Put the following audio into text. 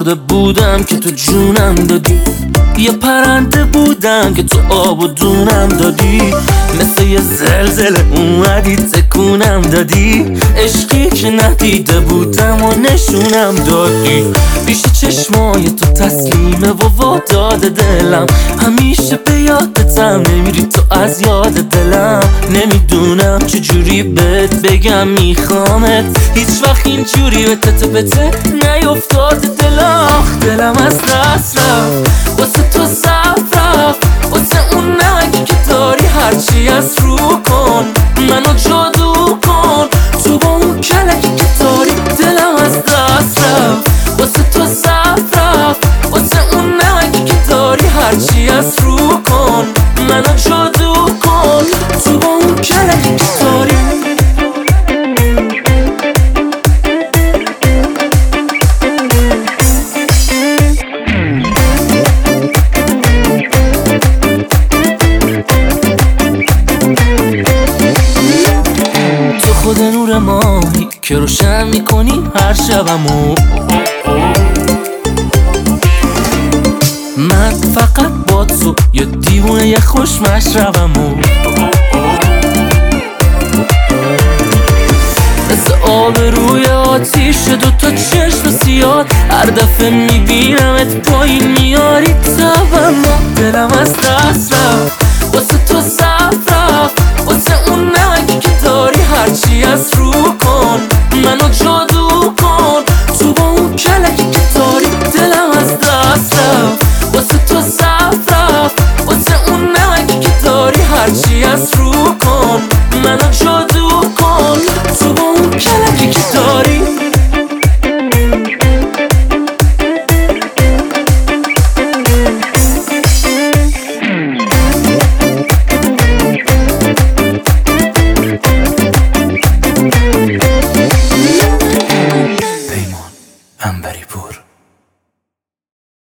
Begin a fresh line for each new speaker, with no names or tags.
مرده بودم که تو جونم دادی، یه پرنده بودم که تو آب و دونم دادی، مثل یه زلزله اومدی تکونم دادی، عشقی که ندیده بودم و نشونم دادی، پیش چشمای تو تسلیمه و داده دلم، همیشه به یادتم نمیری تو از یاد دلم، نمیدونم چجوری بهت بگم میخوامت، هیچ وقت اینجوری به تته بته نیفتاده دلم، آخ دلم از دست رفت واسه تو صف رفت، واسه اون نگی که داری هرچی از رو کن، منو جادو کن تو با اون کلکی که داری، دلم از دست رفت واسه تو صف رفت، واسه اون نگی که داری هرچی از رو کن، منو جادو کن تو با اون کلکی که داری. خود نور ماهی که روشن میکنی هر شبمو، من فقط با تو یه دیوونه یه خوش مشربمو، مثل آب روی آتیش دوتا چشم سیاد، هر دفعه میبینمت پایین میاری تبمو، دلم از دست رفت واسه تو صف رفت، واسه اون نگی که داری هرچی از رو کن، منو جادو کن تو با اون کلکی که داری، دلم از دست رفت واسه تو صف رفت، واسه اون نگی که داری هرچی از رو